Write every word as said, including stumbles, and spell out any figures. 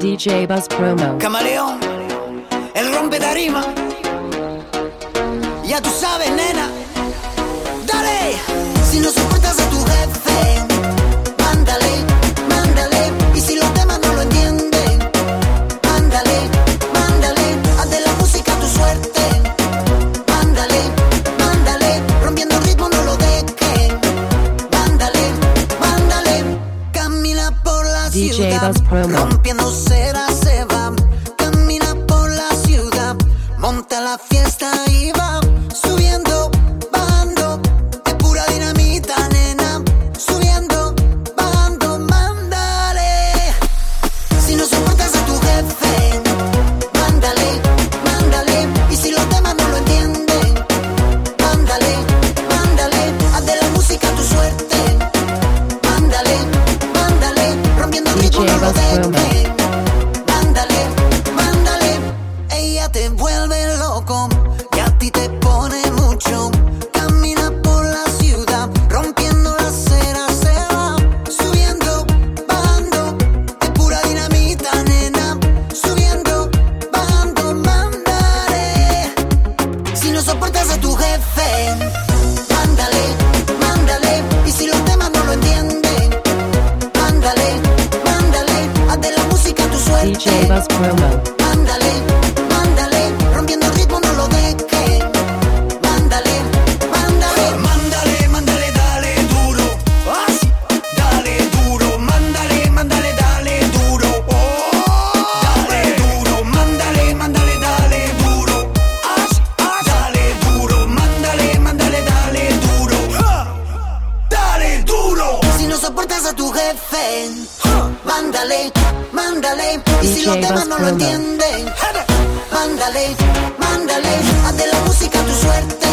D J Buzz Promo. Camaleón, el rompe tarima. Ya tú sabes, nena. Dale. Si no soportas a tu jefe, mándale, mándale. Y si los temas no lo entienden, mándale, mándale. Haz de la música tu suerte. Mándale, mándale. Rompiendo el ritmo no lo dejes. Mándale, mándale. Camina por la D J ciudad, Buzz Promo. rompiendo cera se va. Camina por la ciudad, monta la fiesta y va. Subiendo, bajando, es pura dinamita, nena. Subiendo, bajando, mándale. Si no soportas a tu jefe, mándale, mándale. Y si los temas no lo entienden, mándale, mándale. Haz de la música tu suerte. Mándale, mándale. Rompiendo el ritmo no lo dejes. Mándale, mándale. Ella te vuelve loco y a ti te pone mucho. Camina por la ciudad, rompiendo la acera se va. Subiendo, bajando, es pura dinamita, nena. Subiendo, bajando, mándale. Si no soportas a tu jefe, mándale, mándale. Y si los temas no lo entienden, mándale, mándale. Haz de la música tu suerte. D J Buzz Promo. Mándale, mándale, rompiendo el ritmo no lo dejes. Mándale, mándale. Mándale, mándale, dale duro. Así, dale duro. Mándale, mándale, dale duro. Oh, dale duro. Mándale, mándale, dale duro. Así, así, dale duro. Mándale, mándale, dale duro. Dale duro. Si no soportas a tu jefe, mándale, mándale. Y si los D J temas Buzz no lo Promo. entienden, mándale, mándale. Haz de la música tu suerte.